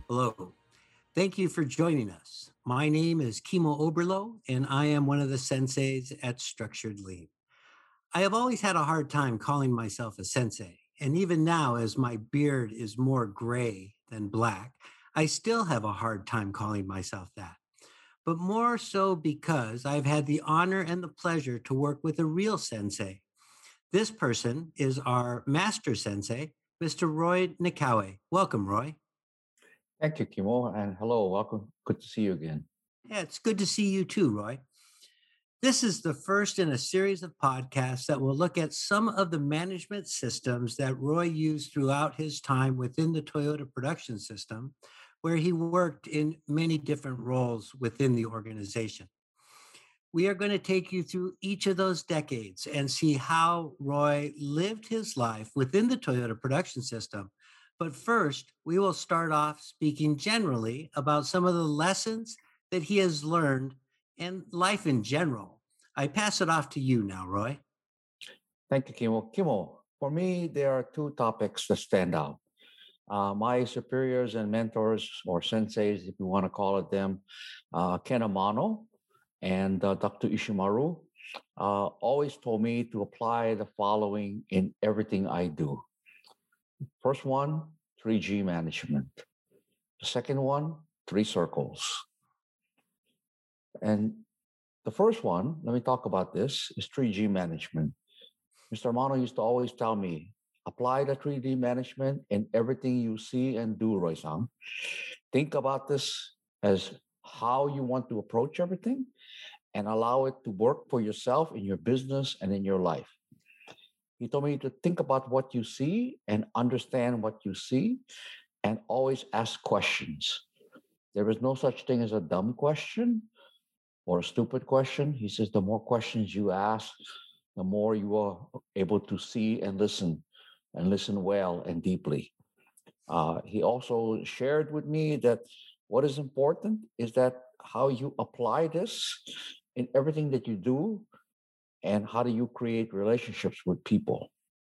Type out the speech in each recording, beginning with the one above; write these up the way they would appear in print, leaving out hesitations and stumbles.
Hello. Thank you for joining us. My name is Kimo Oberlo, and I am one of the senseis at Structured Lean. I have always had a hard time calling myself a sensei, and even now, as my beard is more gray than black, I still have a hard time calling myself that. But more so because I've had the honor and the pleasure to work with a real sensei. This person is our master sensei, Mr. Roy Nikawe. Welcome, Roy. Thank you, Kimo, and hello, welcome. Good to see you again. Yeah, it's good to see you too, Roy. This is the first in a series of podcasts that will look at some of the management systems that Roy used throughout his time within the Toyota production system, where he worked in many different roles within the organization. We are going to take you through each of those decades and see how Roy lived his life within the Toyota production system. But first, we will start off speaking generally about some of the lessons that he has learned and life in general. I pass it off to you now, Roy. Thank you, Kimo. Kimo, for me, there are two topics that stand out. My superiors and mentors, or senseis, if you want to call it them, Ken Amano and Dr. Ishimaru, always told me to apply the following in everything I do. First one, 3G management. The second one, three circles. And the first one, let me talk about this, is 3G management. Mr. Amano used to always tell me, apply the 3D management in everything you see and do, Roy-san. Think about this as how you want to approach everything and allow it to work for yourself in your business and in your life. He told me to think about what you see and understand what you see and always ask questions. There is no such thing as a dumb question or a stupid question. He says the more questions you ask, the more you are able to see and listen well and deeply. He also shared with me that what is important is that how you apply this in everything that you do and how do you create relationships with people.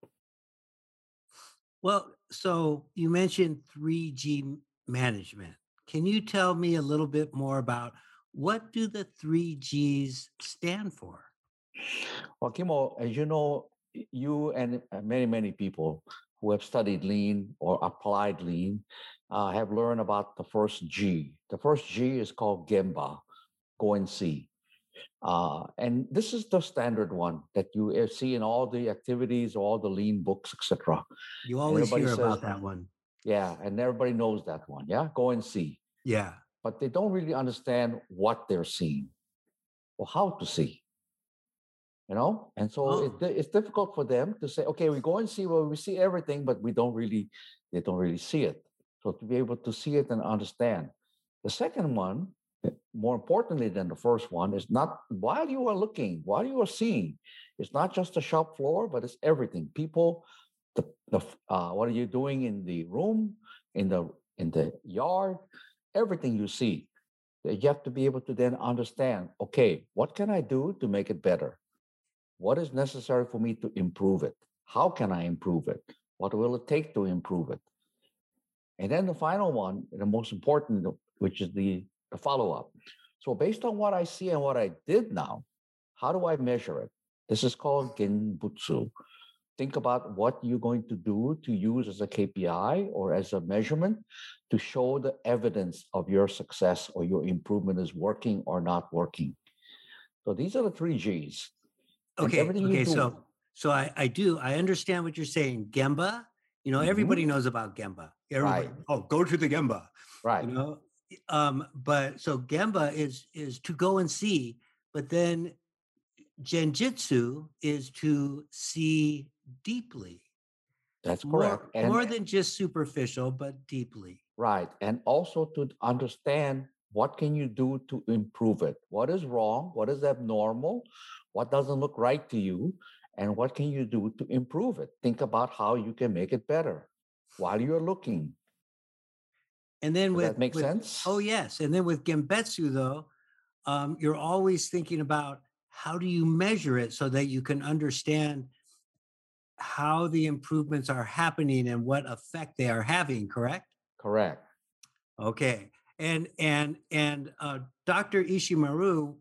Well, so you mentioned 3G management. Can you tell me a little bit more about what do the 3Gs stand for? Well, Kimo, as you know, you and many, many people who have studied lean or applied lean have learned about the first G. The first G is called Gemba, go and see. And this is the standard one that you see in all the activities, all the lean books, etc. You And always everybody hear says, about that one. yeah, and everybody knows that one. Yeah, go and see. Yeah. But they don't really understand what they're seeing or how to see. And so Oh, it's difficult for them to say, okay, we go and see, well, we see everything, but they don't really see it. So to be able to see it and understand. The second one, more importantly than the first one, is not while you are looking, while you are seeing, it's not just the shop floor, but it's everything. People, what are you doing in the room, in the yard, everything you see. You have to be able to then understand, okay, what can I do to make it better? What is necessary for me to improve it? How can I improve it? What will it take to improve it? And then the final one, the most important, which is the follow up. So, based on what I see and what I did now, how do I measure it? This is called Genbutsu. Think about what you're going to do to use as a KPI or as a measurement to show the evidence of your success or your improvement is working or not working. So, these are the three G's. And okay. everything you Okay. do. I understand what you're saying. Gemba, everybody Mhm. knows about Gemba. Everybody, Right, oh, go to the Gemba, you right. know. But so Gemba is to go and see, but then Genjitsu is to see deeply, That's correct. more than just superficial, but deeply. Right. And also to understand what can you do to improve it? What is wrong? What is abnormal? What doesn't look right to you? And what can you do to improve it? Think about how you can make it better while you're looking. And then Does that make with sense? oh yes, and then with Gembetsu though, you're always thinking about how do you measure it so that you can understand how the improvements are happening and what effect they are having, correct? Correct. Okay. And Dr. Ishimaru,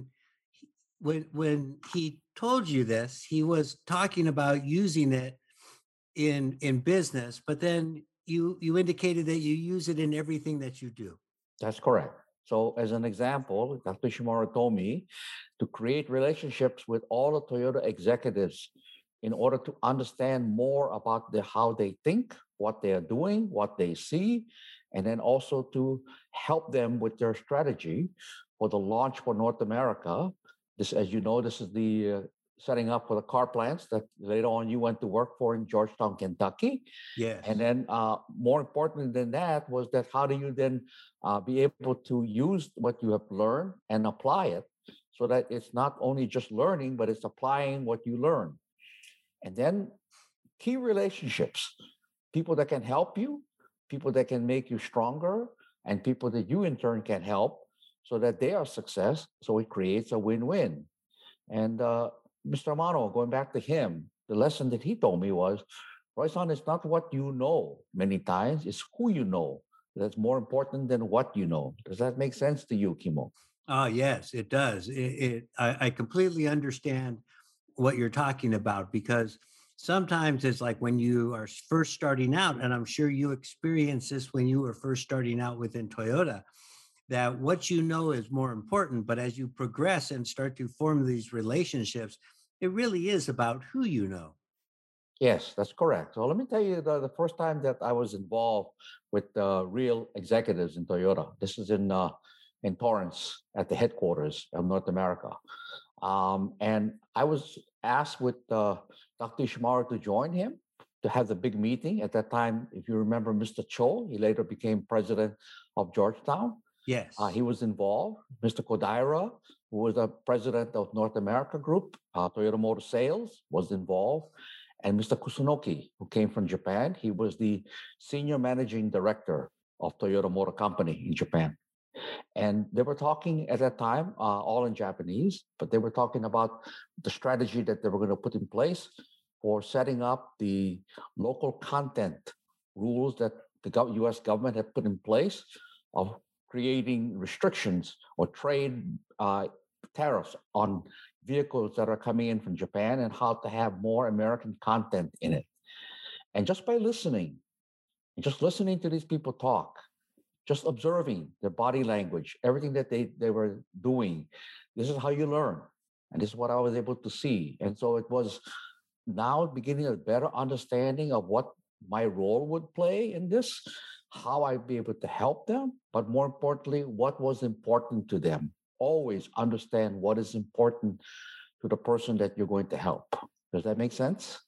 when he told you this, he was talking about using it in business, but then you indicated that you use it in everything that you do. That's correct. So, as an example, Dr. Shimura told me to create relationships with all the Toyota executives in order to understand more about how they think, what they are doing, what they see, and then also to help them with their strategy for the launch for North America. This, as you know, this is the setting up for the car plants that later on you went to work for in Georgetown, Kentucky. And Yes. then, more important than that, was that how do you then be able to use what you have learned and apply it so that it's not only just learning, but it's applying what you learn. And then key relationships, people that can help you, people that can make you stronger, and people that you in turn can help so that they are success. So it creates a win-win. And Mr. Amano, going back to him, the lesson that he told me was, Royson, it's not what you know many times, it's who you know. That's more important than what you know. Does that make sense to you, Kimo? Oh, yes, it does. I completely understand what you're talking about because sometimes it's like when you are first starting out, and I'm sure you experienced this when you were first starting out within Toyota, that what you know is more important. But as you progress and start to form these relationships, it really is about who you know. Yes, that's correct. So let me tell you the first time that I was involved with real executives in Toyota. This is in Torrance at the headquarters of North America. And I was asked with Dr. Ishimaro to join him to have the big meeting. At that time, if you remember Mr. Cho, he later became president of Georgetown. He Yes. was involved. Mr. Kodaira, who was the president of North America Group, Toyota Motor Sales, was involved. And Mr. Kusunoki, who came from Japan, he was the senior managing director of Toyota Motor Company in Japan. And they were talking at that time, all in Japanese, but they were talking about the strategy that they were going to put in place for setting up the local content rules that the US government had put in place of creating restrictions or trade tariffs on vehicles that are coming in from Japan and how to have more American content in it. And just by listening, and just listening to these people talk, just observing their body language, everything that they were doing. This is how you learn. And this is what I was able to see. And so it was now beginning a better understanding of what my role would play in this, how I'd be able to help them, but more importantly, what was important to them. Always understand what is important to the person that you're going to help. Does that make sense?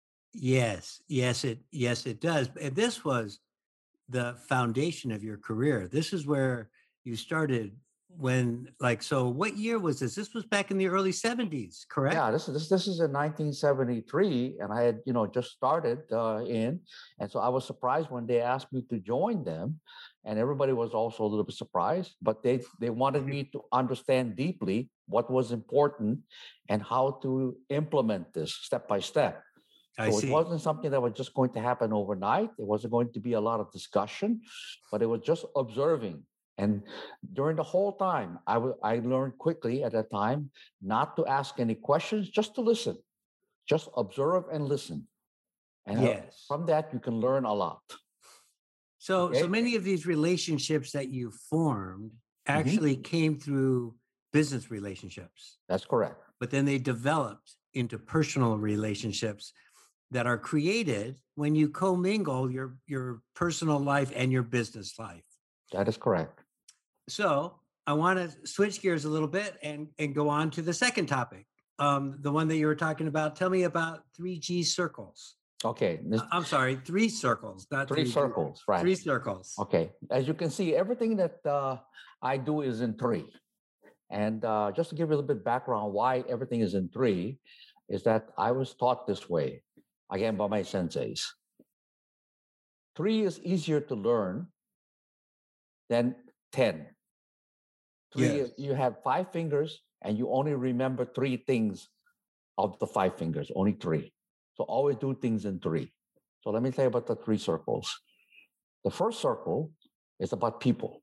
Yes, it does. And this was the foundation of your career. This is where you started when like so what year was this? This was back in the early 70s, correct? Yeah, this is in 1973, and I had just started in, and so I was surprised when they asked me to join them, and everybody was also a little bit surprised. But they wanted me to understand deeply what was important and how to implement this step by step. I So it see. wasn't something that was just going to happen overnight. It wasn't going to be a lot of discussion, but it was just observing. And during the whole time, I learned quickly at that time not to ask any questions, just to listen, just observe and listen. And Yes. from that, you can learn a lot. So Okay. many of these relationships that you formed Mhm. actually came through business relationships, That's correct. but then they developed into personal relationships that are created when you commingle your personal life and your business life. That is correct. So I want to switch gears a little bit and go on to the second topic, the one that you were talking about. Tell me about 3G circles. Okay. I'm sorry, three circles, not Three 3G. circles, right? Three circles. Okay. As you can see, everything that I do is in three. And just to give you a little bit background why everything is in three, is that I was taught this way, again, by my senseis. Three is easier to learn than 10. Three is Yes. you have 5 fingers and you only remember three things of the 5 fingers, only three. So always do things in three. So let me tell you about the three circles. The first circle It's about people.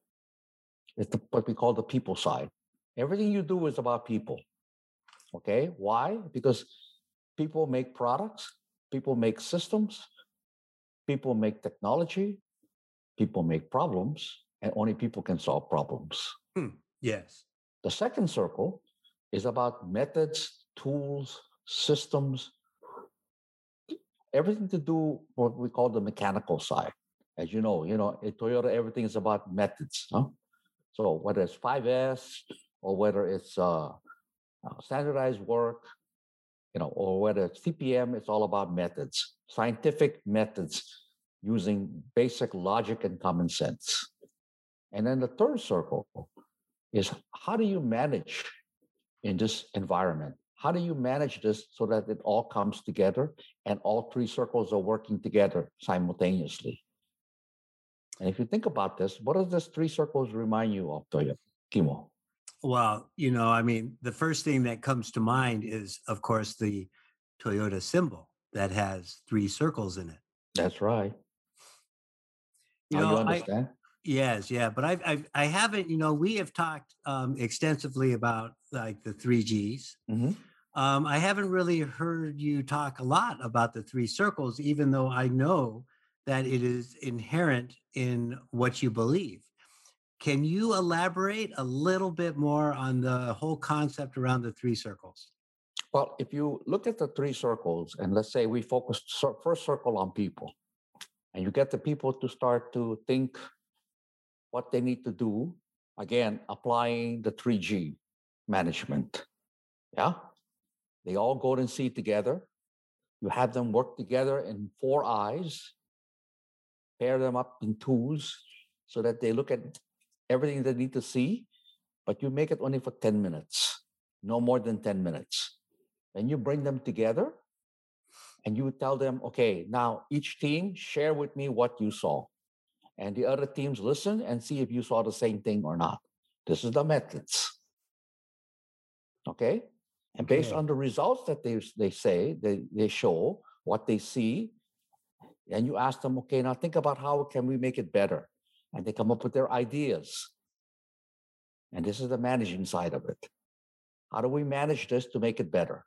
What we call the people side. Everything you do is about people. Okay. Why? Because people make products, people make systems, people make technology, people make problems, and only people can solve problems. Yes. The second circle is about methods, tools, systems, everything to do what we call the mechanical side. As at Toyota, everything is about methods. Huh? So whether it's 5S or whether it's standardized work, or whether it's TPM, it's all about methods, scientific methods using basic logic and common sense. And then the third circle is how do you manage in this environment? How do you manage this so that it all comes together and all three circles are working together simultaneously? And if you think about this, what does this three circles remind you of, Toyo, Kimo? Well, I mean, the first thing that comes to mind is, of course, the Toyota symbol that has three circles in it. That's right. You Now you know, understand? yes, yeah, but I haven't. We have talked extensively about like the three Gs. Mm-hmm. I haven't really heard you talk a lot about the three circles, even though I know that it is inherent in what you believe. Can you elaborate a little bit more on the whole concept around the three circles? Well, if you look at the three circles, and let's say we focus first circle on people, and you get the people to start to think what they need to do, again, applying the 3G management. Yeah. They all go and see together. You have them work together in 4 eyes, pair them up in twos so that they look at everything they need to see, but you make it only for 10 minutes, no more than 10 minutes. Then you bring them together and you tell them, okay, now each team share with me what you saw. And the other teams listen and see if you saw the same thing or not. This is the methods. Okay? And based on the results that they say, they show what they see, and you ask them, okay, now think about how can we make it better? And they come up with their ideas. And this is the managing side of it. How do we manage this to make it better?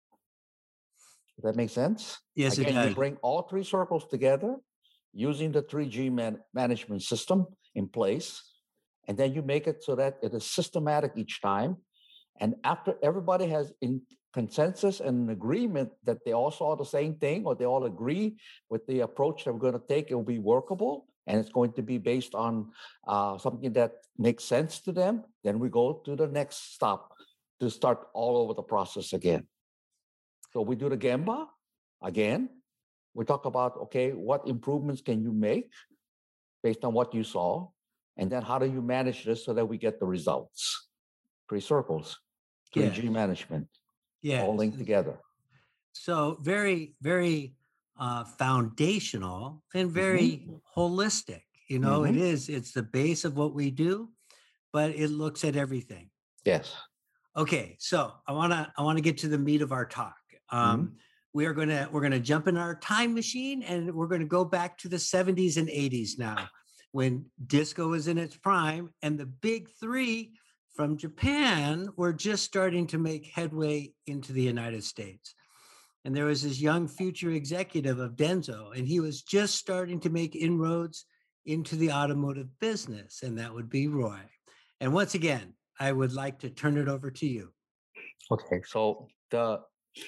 Does that make sense? Yes, Again, it does. you bring all three circles together using the 3G management system in place, and then you make it so that it is systematic each time. And after everybody has in consensus and an agreement that they all saw the same thing or they all agree with the approach that we're going to take, it will be workable and it's going to be based on something that makes sense to them, then we go to the next stop to start all over the process again. So we do the Gemba again. We talk about, okay, what improvements can you make based on what you saw? And then how do you manage this so that we get the results? Three circles, 3G Yes. management, Yes. all linked together. So very, very foundational and very holistic. It's the base of what we do, but it looks at everything. Yes. Okay, so I wanna get to the meat of our talk. We're gonna jump in our time machine and we're gonna go back to the 70s and 80s now, when disco was in its prime and the big three from Japan were just starting to make headway into the United States. And there was this young future executive of Denso, and he was just starting to make inroads into the automotive business, and that would be Roy. And once again, I would like to turn it over to you. Okay, so the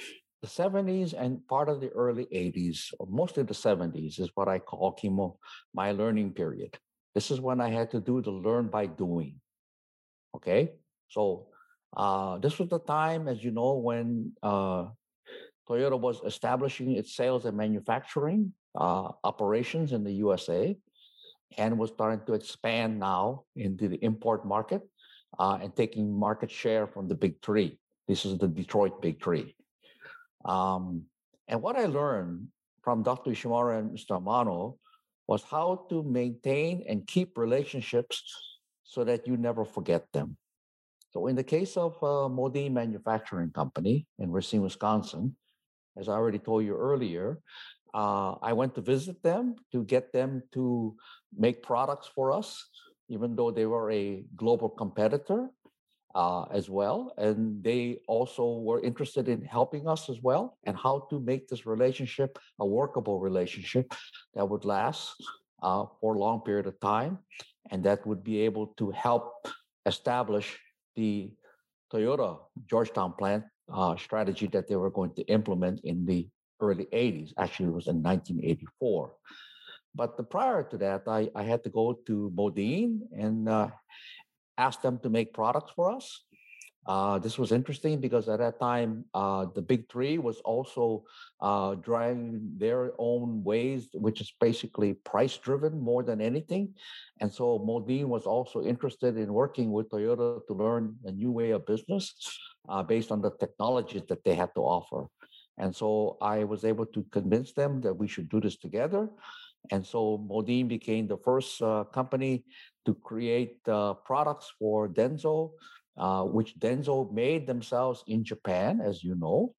70s and part of the early 80s, or mostly the 70s, is what I call, Kimo, my learning period. This is when I had to do the learn by doing. Okay, so this was the time, as you know, when Toyota was establishing its sales and manufacturing operations in the USA and was starting to expand now into the import market and taking market share from the big three. This is the Detroit Big Three. And what I learned from Dr. Ishimura and Mr. Amano was how to maintain and keep relationships so that you never forget them. So in the case of Modine Manufacturing Company in Racine, Wisconsin, as I already told you earlier, I went to visit them to get them to make products for us, even though they were a global competitor as well. And they also were interested in helping us as well and how to make this relationship a workable relationship that would last for a long period of time and that would be able to help establish the Toyota Georgetown plant strategy that they were going to implement in the early 80s. Actually, it was in 1984. But prior to that, I had to go to Modine and ask them to make products for us. This was interesting because at that time, the big three was also driving their own ways, which is basically price driven more than anything. And so Modine was also interested in working with Toyota to learn a new way of business based on the technologies that they had to offer. And so I was able to convince them that we should do this together. And so Modine became the first company to create products for Denso, which Denso made themselves in Japan, as you know,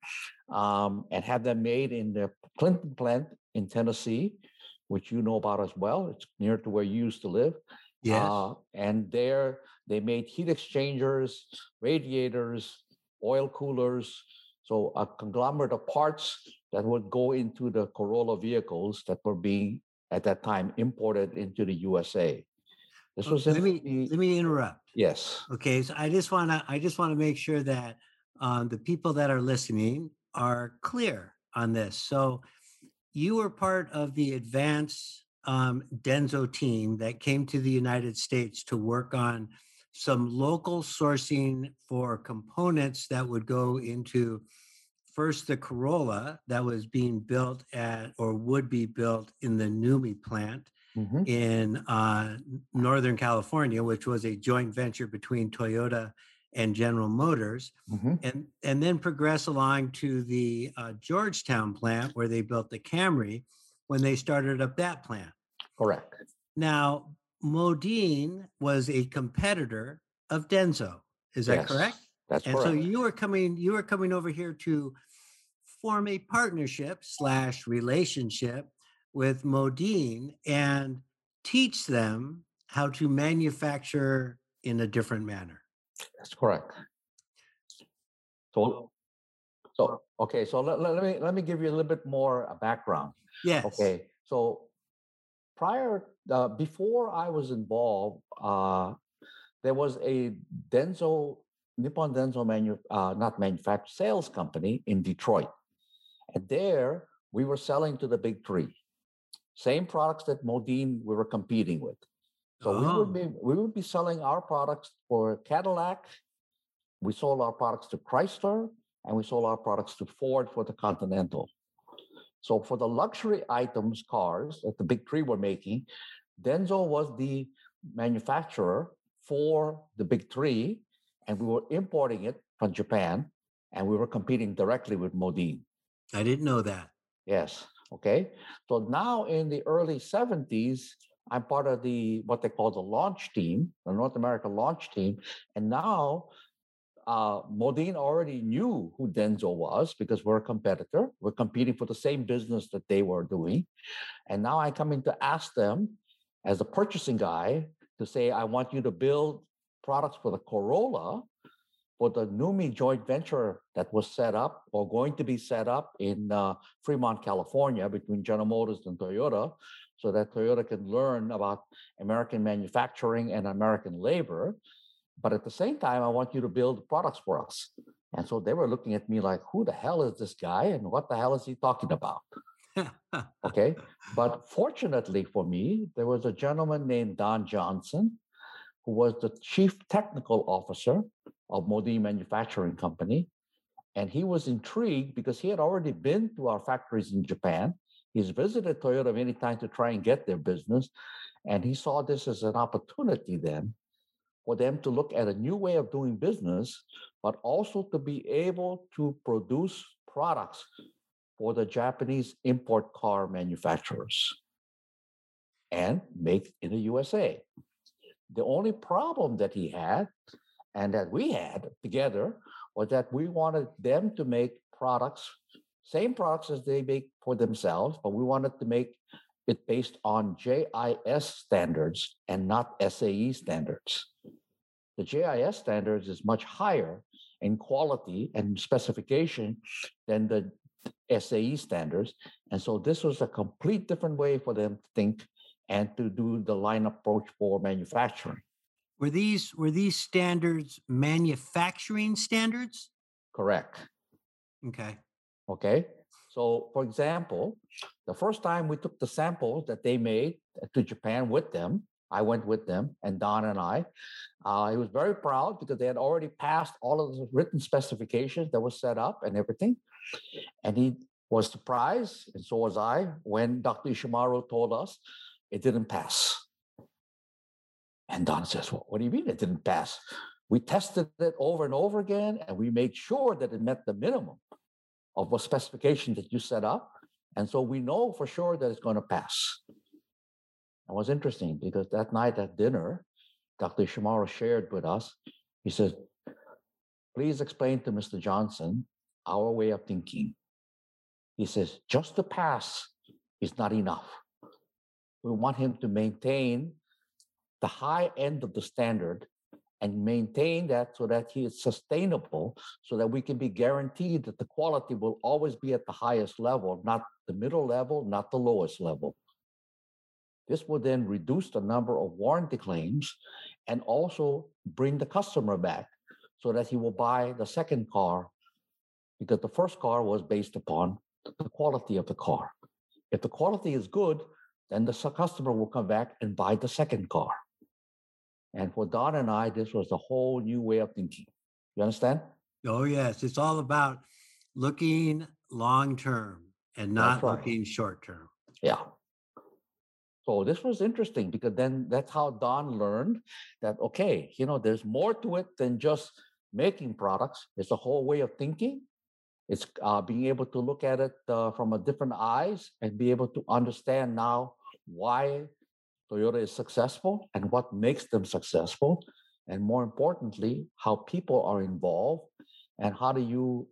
and had them made in the Clinton plant in Tennessee, which you know about as well. It's near to where you used to live. Yes. And there they made heat exchangers, radiators, oil coolers, so a conglomerate of parts that would go into the Corolla vehicles that were being at that time imported into the USA. This was in Let me interrupt. yes. Okay, so I just want to make sure that the people that are listening are clear on this. So you were part of the advance Denso team that came to the United States to work on some local sourcing for components that would go into first the Corolla that was being built at or would be built in the NUMMI plant Mm-hmm. in Northern California, which was a joint venture between Toyota and General Motors, Mm-hmm. and then progress along to the Georgetown plant where they built the Camry when they started up that plant. Correct. Now, Modine was a competitor of Denso. Is that correct? Yes, that's And so correct. you were coming over here to form a partnership slash relationship with Modine and teach them how to manufacture in a different manner. That's correct. So, so okay. So let me give you a little bit more background. Yes. Okay. So before I was involved, there was a Denso Nippon Denso not manufacturer sales company in Detroit, and there we were selling to the big three, same products that Modine we were competing with. So Oh, we would be selling our products for Cadillac. We sold our products to Chrysler, and we sold our products to Ford for the Continental. So for the luxury items, cars that the big three were making, Denso was the manufacturer for the big three, and we were importing it from Japan, and we were competing directly with Modine. I didn't know that. Yes. Okay. So now in the early 70s, I'm part of what they call the launch team, the North America launch team. And now Modine already knew who Denso was because we're a competitor. We're competing for the same business that they were doing. And now I come in to ask them as a purchasing guy to say, I want you to build products for the Corolla for the NUMMI joint venture that was set up or going to be set up in Fremont, California, between General Motors and Toyota, so that Toyota can learn about American manufacturing and American labor. But at the same time, I want you to build products for us. And so they were looking at me like, who the hell is this guy? And what the hell is he talking about? Okay. But fortunately for me, there was a gentleman named Don Johnson, who was the chief technical officer of Modine Manufacturing Company. And he was intrigued because he had already been to our factories in Japan. He's visited Toyota many times to try and get their business. And he saw this as an opportunity then for them to look at a new way of doing business, but also to be able to produce products for the Japanese import car manufacturers and make in the USA. The only problem that he had and that we had together was that we wanted them to make products same products as they make for themselves, but we wanted to make it based on JIS standards and not SAE standards. The JIS standards is much higher in quality and specification than the SAE standards. And so this was a complete different way for them to think and to do the line approach for manufacturing. Were these standards manufacturing standards? Correct. Okay. Okay. So, for example, the first time we took the samples that they made to Japan with them, I went with them, and Don and I. He was very proud because they had already passed all of the written specifications that was set up and everything. And he was surprised, and so was I, when Dr. Ishimaru told us it didn't pass. And Don says, well, what do you mean it didn't pass? We tested it over and over again, and we made sure that it met the minimum of a specification that you set up. And so we know for sure that it's going to pass. It was interesting because that night at dinner, Dr. Ishimaru shared with us, he says, please explain to Mr. Johnson our way of thinking. He says, just to pass is not enough. We want him to maintain the high end of the standard and maintain that so that he is sustainable, so that we can be guaranteed that the quality will always be at the highest level, not the middle level, not the lowest level. This will then reduce the number of warranty claims and also bring the customer back so that he will buy the second car, because the first car was based upon the quality of the car. If the quality is good, then the customer will come back and buy the second car. And for Don and I, this was a whole new way of thinking. You understand? Oh, yes. It's all about looking long term and not right. looking short term. Yeah. So this was interesting because then that's how Don learned that, okay, there's more to it than just making products. It's a whole way of thinking. It's being able to look at it from a different eyes and be able to understand now why Toyota is successful and what makes them successful. And more importantly, how people are involved and how do you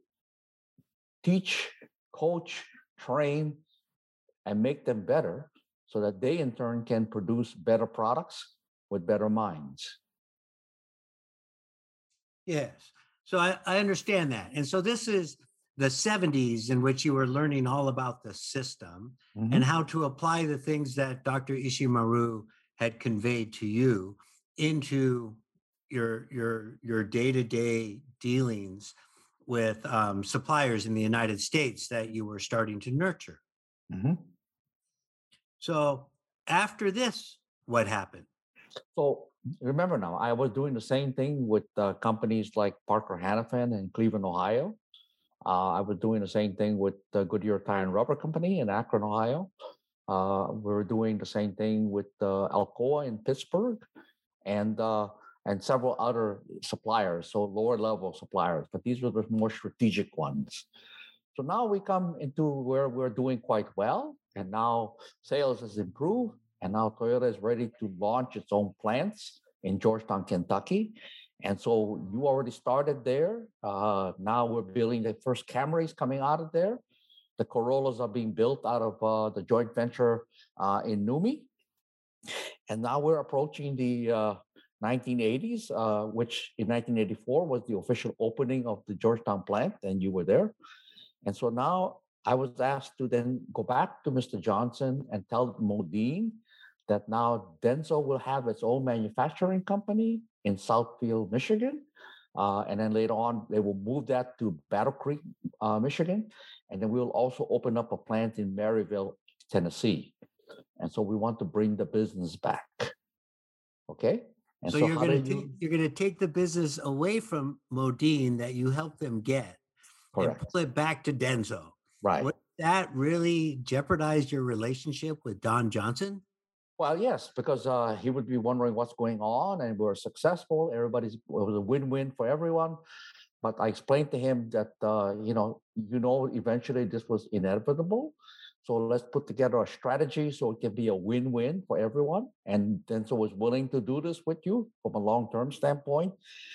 teach, coach, train, and make them better so that they in turn can produce better products with better minds. Yes. So I understand that. And so this is the 70s in which you were learning all about the system and how to apply the things that Dr. Ishimaru had conveyed to you into your day-to-day dealings with suppliers in the United States that you were starting to nurture. So after this, what happened? So remember now, I was doing the same thing with companies like Parker Hannifin in Cleveland, Ohio. I was doing the same thing with the Goodyear Tire and Rubber Company in Akron, Ohio. We were doing the same thing with Alcoa in Pittsburgh, and several other suppliers, so lower level suppliers. But these were the more strategic ones. So now we come into where we're doing quite well, and now sales has improved, and now Toyota is ready to launch its own plants in Georgetown, Kentucky. And so you already started there. Now we're building the first Camrys coming out of there. The Corollas are being built out of the joint venture in NUMMI. And now we're approaching the 1980s, which in 1984 was the official opening of the Georgetown plant, and you were there. And so now I was asked to then go back to Mr. Johnson and tell Modine that now Denso will have its own manufacturing company in Southfield, Michigan. And then later on, they will move that to Battle Creek, Michigan. And then we'll also open up a plant in Maryville, Tennessee. And so we want to bring the business back. Okay? And so you're going to take the business away from Modine that you helped them get. Correct. And pull it back to Denso. Right. Would that really jeopardize your relationship with Don Johnson? Well, yes, because he would be wondering what's going on, and we're successful. It was a win-win for everyone. But I explained to him that eventually this was inevitable. So let's put together a strategy so it can be a win-win for everyone. And Denso was willing to do this with you from a long-term standpoint.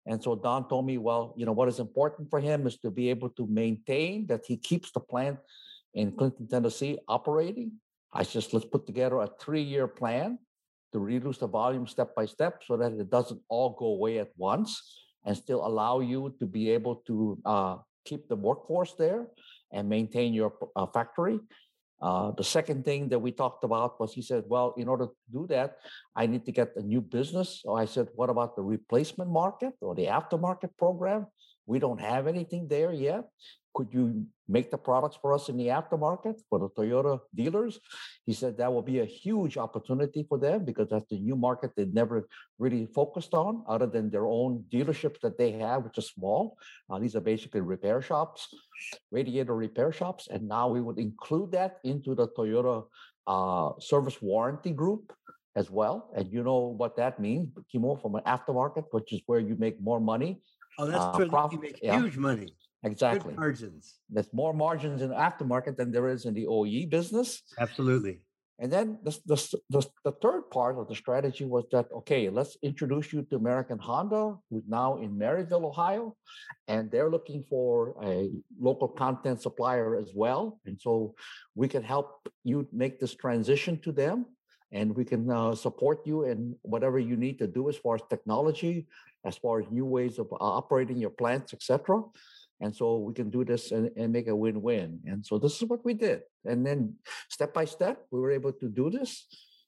And so Don told me, well, what is important for him is to be able to maintain that he keeps the plant in Clinton, Tennessee operating. I said, let's put together a 3-year plan to reduce the volume step by step so that it doesn't all go away at once and still allow you to be able to keep the workforce there and maintain your factory. The second thing that we talked about was he said, well, in order to do that, I need to get a new business. So I said, what about the replacement market or the aftermarket program? We don't have anything there yet. Could you make the products for us in the aftermarket for the Toyota dealers? He said that will be a huge opportunity for them because that's the new market they never really focused on other than their own dealerships that they have, which are small. These are basically repair shops, radiator repair shops. And now we would include that into the Toyota service warranty group as well. And you know what that means, Kimo, from an aftermarket, which is where you make more money. Oh, that's where you make huge money. Exactly. Good margins. There's more margins in aftermarket than there is in the OE business. Absolutely. And then the third part of the strategy was that, okay, let's introduce you to American Honda, who's now in Maryville, Ohio, and they're looking for a local content supplier as well. And so we can help you make this transition to them, and we can support you in whatever you need to do as far as technology, as far as new ways of operating your plants, etc. And so we can do this and make a win-win. And so this is what we did. And then step by step, we were able to do this.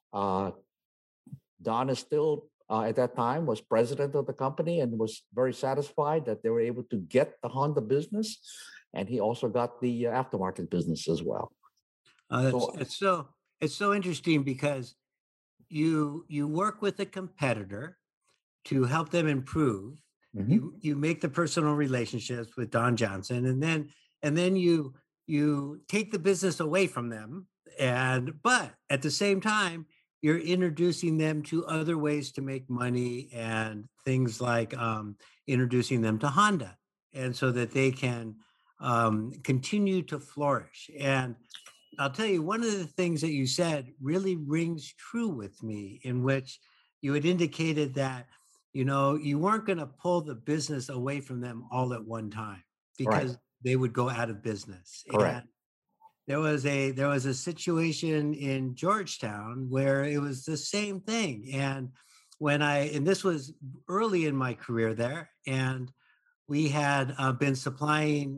Don is still, at that time, was president of the company and was very satisfied that they were able to get the Honda business. And he also got the aftermarket business as well. It's so interesting because you work with a competitor to help them improve. Mm-hmm. You make the personal relationships with Don Johnson, and then you take the business away from them, but at the same time you're introducing them to other ways to make money and things like introducing them to Honda, and so that they can continue to flourish. And I'll tell you, one of the things that you said really rings true with me, in which you had indicated that you weren't going to pull the business away from them all at one time because they would go out of business. Correct. And there was a situation in Georgetown where it was the same thing. And and this was early in my career there, and we had been supplying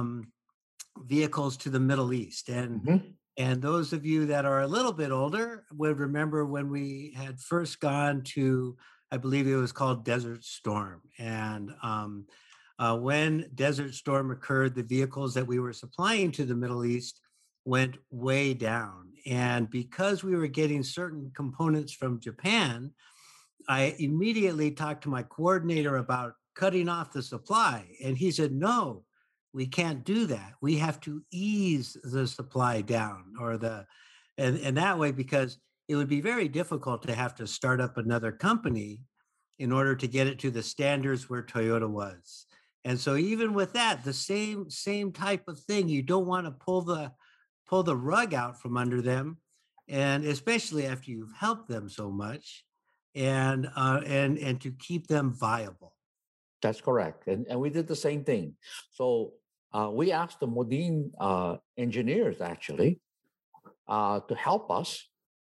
vehicles to the Middle East. And mm-hmm. And those of you that are a little bit older would remember when we had first gone to, I believe it was called Desert Storm. And when Desert Storm occurred, the vehicles that we were supplying to the Middle East went way down. And because we were getting certain components from Japan, I immediately talked to my coordinator about cutting off the supply. And he said, no, we can't do that. We have to ease the supply down and that way, because it would be very difficult to have to start up another company in order to get it to the standards where Toyota was. And so even with that, the same type of thing, you don't want to pull the rug out from under them, and especially after you've helped them so much, and to keep them viable. That's correct. And we did the same thing. So we asked the Modine engineers actually to help us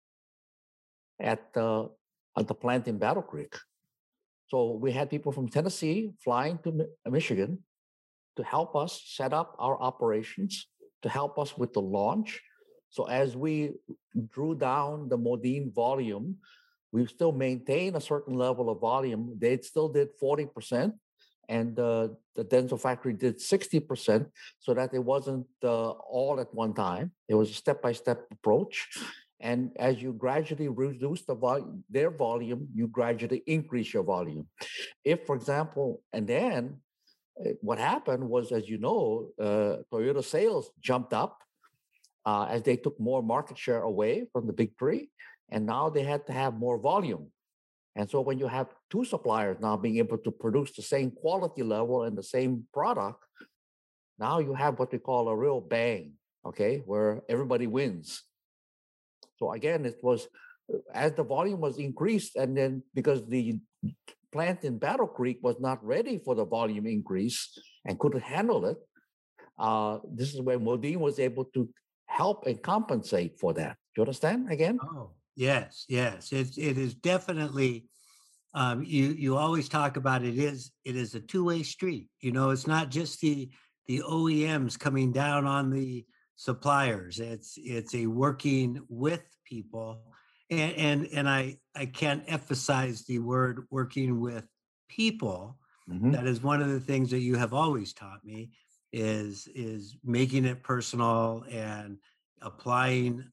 at the plant in Battle Creek. So we had people from Tennessee flying to Michigan to help us set up our operations, to help us with the launch. So as we drew down the Modine volume, we still maintained a certain level of volume. They still did 40%, and the Denso factory did 60%, so that it wasn't all at one time. It was a step-by-step approach. And as you gradually reduce their volume, you gradually increase your volume. If, for example, and then what happened was, as you know, Toyota sales jumped up as they took more market share away from the big three, and now they had to have more volume. And so when you have two suppliers now being able to produce the same quality level and the same product, now you have what we call a real bang, okay, where everybody wins. So again, it was as the volume was increased, and then because the plant in Battle Creek was not ready for the volume increase and couldn't handle it, this is where Modine was able to help and compensate for that. Do you understand again? Oh, yes, yes. It is definitely you always talk about it is a two-way street. It's not just the OEMs coming down on the suppliers. It's a working with people. And I can't emphasize the word working with people. Hmm. That is one of the things that you have always taught me is making it personal and applying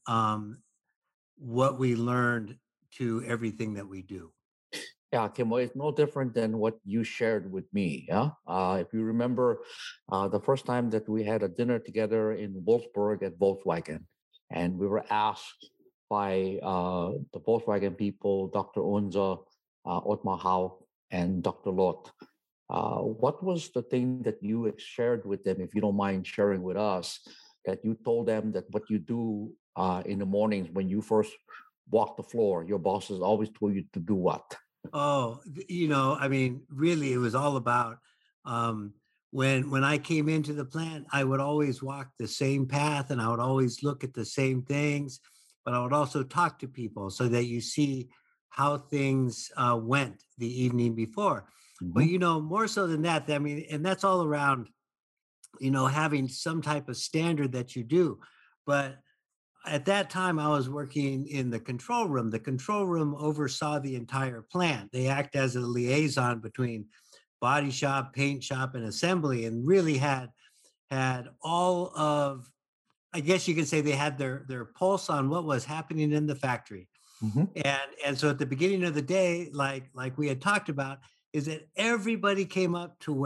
what we learned to everything that we do. Yeah, Kim, well, it's no different than what you shared with me. Yeah. If you remember the first time that we had a dinner together in Wolfsburg at Volkswagen, and we were asked by the Volkswagen people, Dr. Unza, Otmar Hau, and Dr. Lot, what was the thing that you shared with them, if you don't mind sharing with us, that you told them that what you do in the mornings when you first walk the floor, your bosses always told you to do what? Oh, I mean, really, it was all about um, when I came into the plant, I would always walk the same path and I would always look at the same things, but I would also talk to people so that you see how things went the evening before. But Hmm. more so than that, I mean, and that's all around, having some type of standard that you do. But at that time, I was working in the control room. The control room oversaw the entire plant. They act as a liaison between body shop, paint shop, and assembly, and really had all of, I guess you could say, they had their pulse on what was happening in the factory. Hmm. And so at the beginning of the day, like we had talked about, is that everybody came up to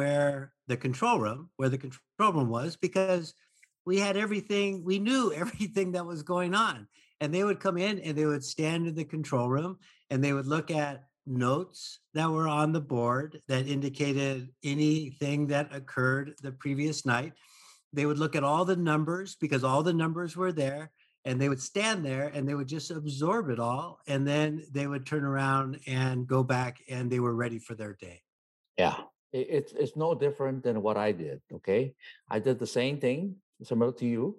where the control room was, because we had everything, we knew everything that was going on. And they would come in and they would stand in the control room and they would look at notes that were on the board that indicated anything that occurred the previous night. They would look at all the numbers because all the numbers were there, and they would stand there and they would just absorb it all. And then they would turn around and go back and they were ready for their day. Yeah, it's no different than what I did. Okay, I did the same thing, similar to you,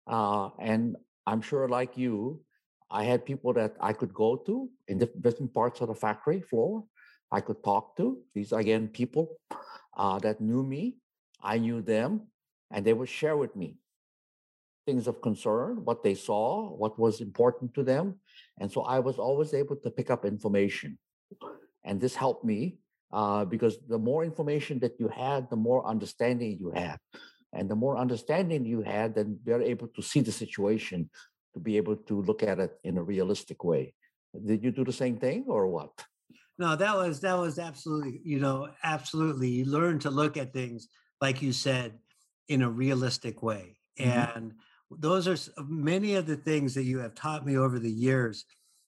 and I'm sure, like you, I had people that I could go to in different parts of the factory floor. I could talk to these again people that knew me. I knew them, and they would share with me things of concern, what they saw, what was important to them, and so I was always able to pick up information. And this helped me because the more information that you had, the more understanding you had. And the more understanding you had, then you're able to see the situation, to be able to look at it in a realistic way. Did you do the same thing or what? No, that was absolutely, absolutely. You learn to look at things, like you said, in a realistic way. Hmm. And those are many of the things that you have taught me over the years,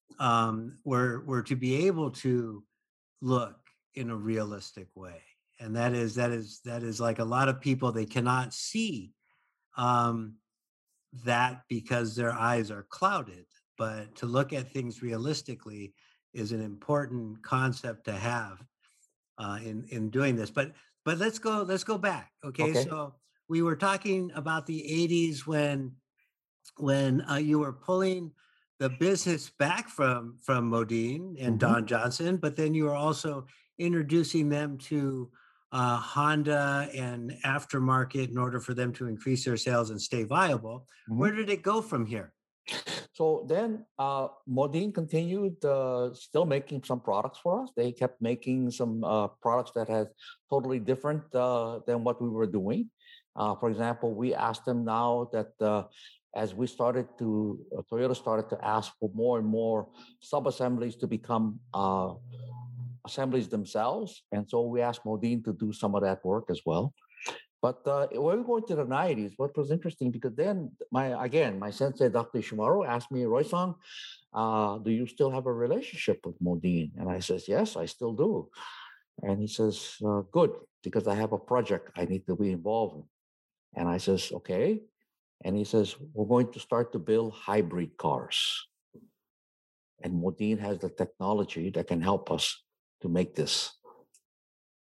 were to be able to look in a realistic way. And that is like a lot of people, they cannot see um, that because their eyes are clouded. But to look at things realistically is an important concept to have in doing this. But let's go back. Okay, Okay. so we were talking about the '80s when you were pulling the business back from Modine and Hmm. Don Johnson, but then you were also introducing them to Honda and aftermarket in order for them to increase their sales and stay viable. Where Hmm. did it go from here? So then Modine continued still making some products for us. They kept making some products that had totally different than what we were doing. For example, we asked them now that as we started to, Toyota started to ask for more and more sub-assemblies to become assemblies themselves. And so we asked Modine to do some of that work as well. But when we go into the 90s, what was interesting, because then my sensei, Dr. Ishimaru, asked me, Roy-san, do you still have a relationship with Modine? And I says, yes, I still do. And he says, good, because I have a project I need to be involved in. And I says, okay. And he says, we're going to start to build hybrid cars. And Modine has the technology that can help us to make this.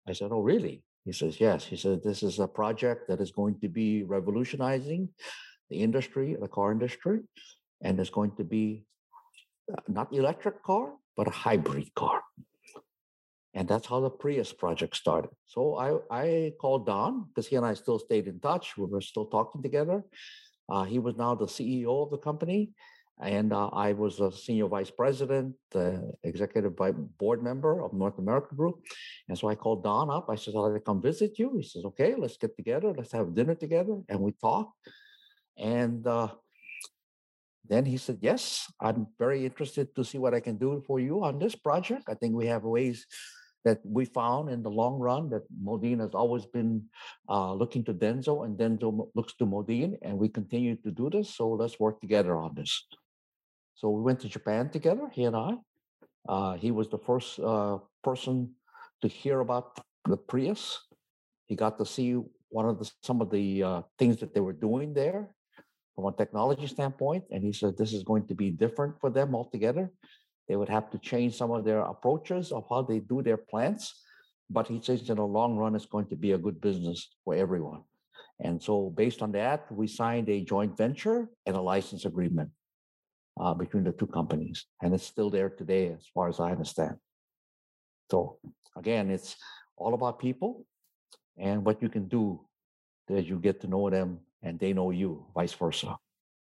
I said, oh, really? He says, yes. He said, this is a project that is going to be revolutionizing the industry, the car industry, and it's going to be not electric car, but a hybrid car. And that's how the Prius project started. So I called Don because he and I still stayed in touch. We were still talking together. He was now the CEO of the company, and I was a senior vice president, executive board member of North America Group. And so I called Don up. I said, I'll come visit you. He says, okay, let's get together. Let's have dinner together. And we talked. And then he said, yes, I'm very interested to see what I can do for you on this project. I think we have ways that we found in the long run that Modine has always been looking to Denso, and Denso looks to Modine, and we continue to do this. So let's work together on this. So we went to Japan together, he and I. He was the first person to hear about the Prius. He got to see some of the things that they were doing there from a technology standpoint, and he said this is going to be different for them altogether. They would have to change some of their approaches of how they do their plants, but he says in the long run, it's going to be a good business for everyone. And so based on that, we signed a joint venture and a license agreement between the two companies. And it's still there today, as far as I understand. So again, it's all about people and what you can do as you get to know them and they know you, vice versa.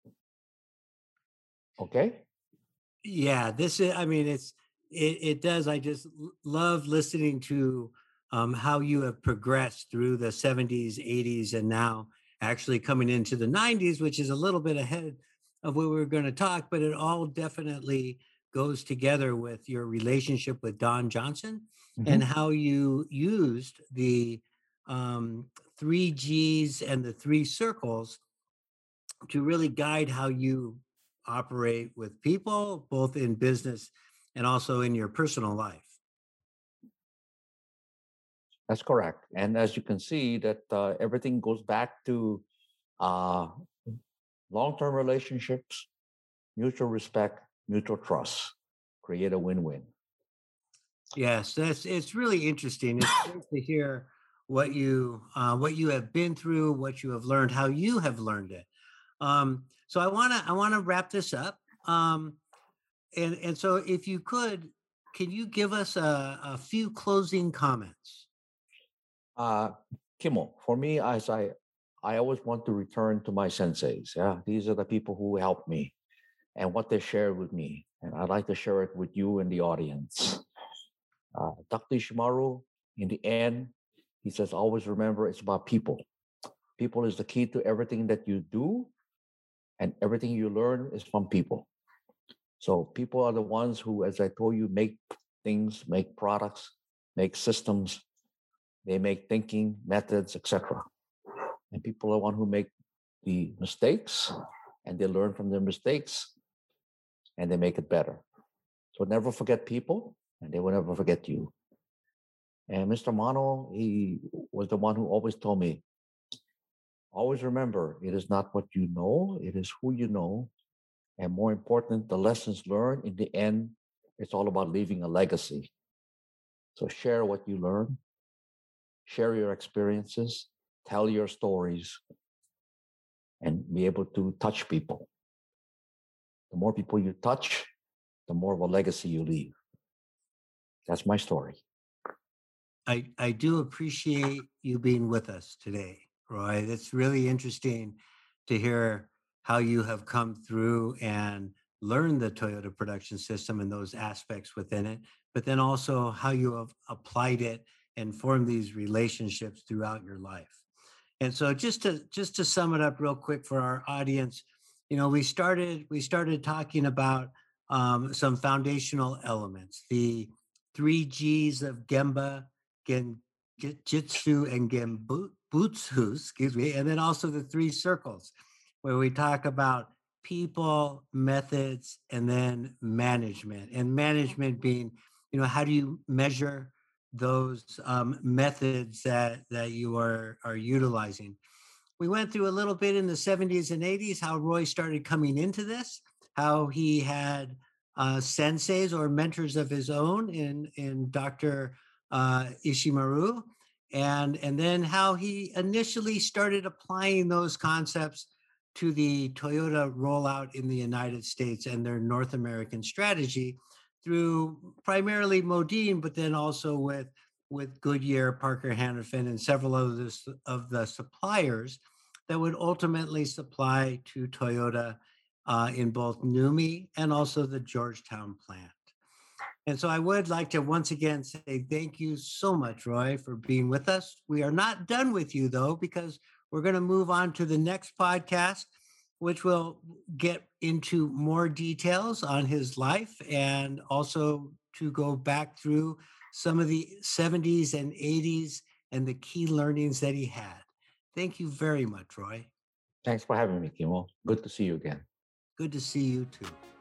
Okay? Yeah, this is, I mean, it does. I just love listening to how you have progressed through the 70s, 80s, and now actually coming into the 90s, which is a little bit ahead of where we were going to talk, but it all definitely goes together with your relationship with Don Johnson and Mm-hmm. how you used the um, three G's and the three circles to really guide how you operate with people, both in business and also in your personal life. That's correct. And as you can see, that everything goes back to uh, long-term relationships, mutual respect, mutual trust, create a win-win. Yes, it's really interesting. It's great to hear what you have been through, what you have learned, how you have learned it. So I wanna wrap this up. And so if you could, can you give us a few closing comments? Uh, Kimo, for me, I always want to return to my senseis. Yeah, these are the people who helped me and what they shared with me, and I'd like to share it with you and the audience. Dr. Ishimaru, in the end, he says, always remember it's about people. People is the key to everything that you do, and everything you learn is from people. So people are the ones who, as I told you, make things, make products, make systems, they make thinking methods, etc. And people are the one who make the mistakes, and they learn from their mistakes, and they make it better. So never forget people, and they will never forget you. And Mr. Mano, he was the one who always told me, always remember, it is not what you know, it is who you know. And more important, the lessons learned in the end, it's all about leaving a legacy. So share what you learn, share your experiences, tell your stories, and be able to touch people. The more people you touch, the more of a legacy you leave. That's my story. I do appreciate you being with us today, Roy. It's really interesting to hear how you have come through and learned the Toyota production system and those aspects within it, but then also how you have applied it and formed these relationships throughout your life. And so just to sum it up real quick for our audience, we started talking about some foundational elements, the three G's of Gemba, Genjutsu, and Genbutsu, excuse me, and then also the three circles, where we talk about people, methods, and then management. And management being, how do you measure those methods that you are utilizing? We went through a little bit in the 70s and 80s how Roy started coming into this, how he had senseis or mentors of his own in Dr. Ishimaru, and then how he initially started applying those concepts to the Toyota rollout in the United States and their North American strategy through primarily Modine, but then also with Goodyear, Parker Hannifin, and several others of the suppliers that would ultimately supply to Toyota in both NUMMI and also the Georgetown plant. And so I would like to once again say thank you so much, Roy, for being with us. We are not done with you, though, because we're going to move on to the next podcast, which will get into more details on his life and also to go back through some of the 70s and 80s and the key learnings that he had. Thank you very much, Roy. Thanks for having me, Kimo. Good to see you again. Good to see you too.